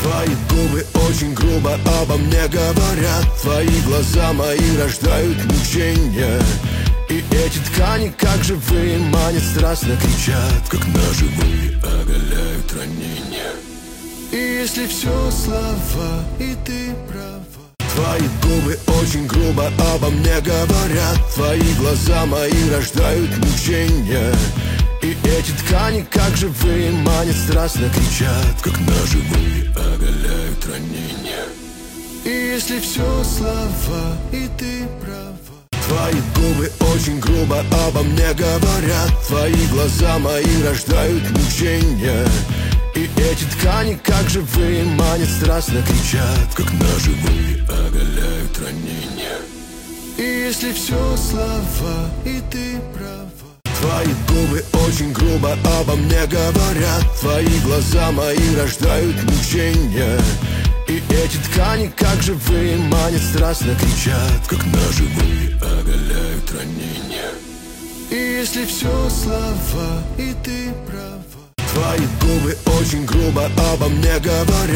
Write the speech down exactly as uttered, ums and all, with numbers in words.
Твои губы очень грубо обо мне говорят. Твои глаза мои рождают мучения. И эти ткани, как живые, манят, страстно кричат, как ножевые оголяют ранения. И если все слова, и ты права, твои губы очень грубо обо мне говорят. Твои глаза мои рождают мучения. И эти ткани, как живые, манят, страстно кричат, как ножевые оголяют ранения. И если все слова, и ты права, твои губы очень грубо обо мне говорят. Твои глаза мои рождают мучения. И эти ткани, как живые, манят, страстно кричат, как ножевые оголяют ранения. И если все слова, и ты права, твои губы очень грубо обо мне говорят. Твои глаза мои рождают мучения. И эти ткани, как живые, манят, страстно кричат, как ножевые оголяют ранения. И если все слова, и ты права, твои губы очень грубо обо мне говорят.